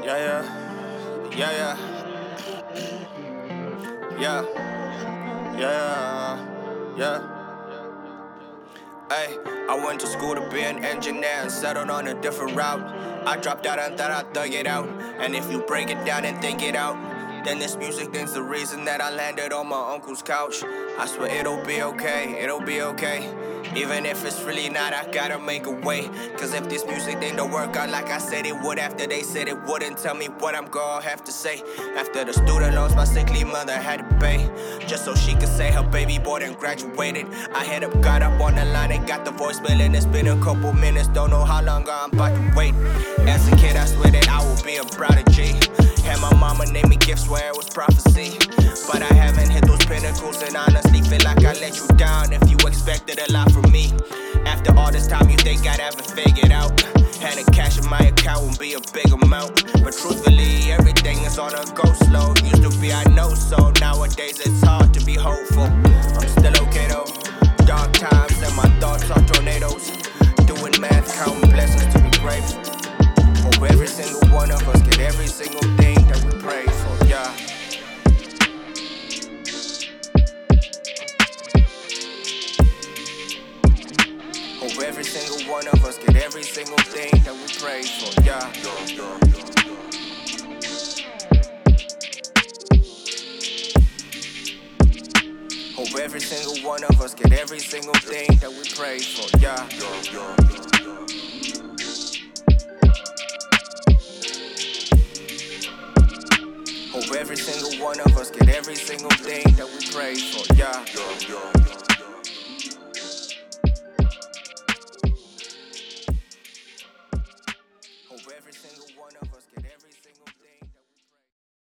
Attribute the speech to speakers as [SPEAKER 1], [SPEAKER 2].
[SPEAKER 1] Yeah, yeah, yeah, yeah, yeah, yeah. Ay, I went to school to be an engineer and settled on a different route. I dropped out and thought I'd thug it out. And if you break it down and think it out, then this music thing's the reason that I landed on my uncle's couch. I swear it'll be okay, it'll be okay. Even if it's really not, I gotta make a way. Cause if this music thing don't work out like I said it would, after they said it wouldn't, tell me what I'm gonna have to say. After the student loans my sickly mother had to pay, just so she could say her baby boy done graduated. I hit up, got up on the line and got the voicemail, and it's been a couple minutes, don't know how long I'm about to wait. As a kid I swear that I would be a prodigy. Had my mama name me gifts where it was prophecy. But I haven't hit those pinnacles and honestly feel like I let you down if you expected a lot from me. After all this time you think I'd ever figured out. Had the cash in my account won't be a big amount, but truthfully everything is on a go slow. Used to be I know so, nowadays it's hard to be hopeful. I'm still okay though. Dark times and my thoughts are tornadoes. Doing math, counting blessings to be grateful. Hope every single one of us get every single thing that we pray for, yeah. Hope every single one of us get every single thing that we pray for, yeah. Hope every single one of us get every single thing that we pray for, yeah. Hope every single one of us get every single thing that we pray for, yeah. Hope every single one of us get every